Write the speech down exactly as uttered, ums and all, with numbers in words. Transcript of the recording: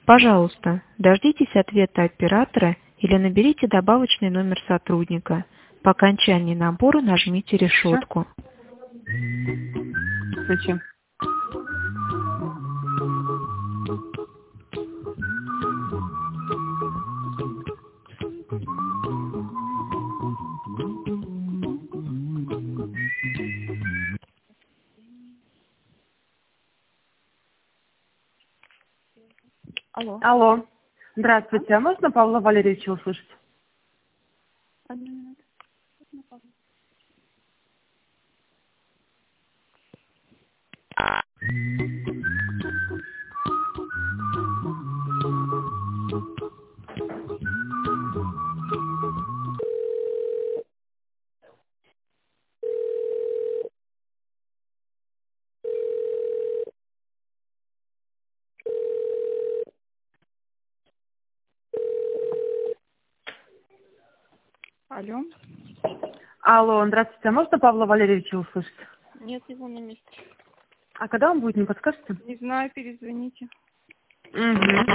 Пожалуйста, дождитесь ответа оператора или наберите добавочный номер сотрудника. По окончании набора нажмите решетку. Зачем? Алло. Алло. Здравствуйте. А можно Павла Валерьевича услышать? Одну минуту. Алло. Алло, здравствуйте. А можно Павла Валерьевича услышать? Нет его на месте. А когда он будет, не подскажете? Не знаю, перезвоните. Угу.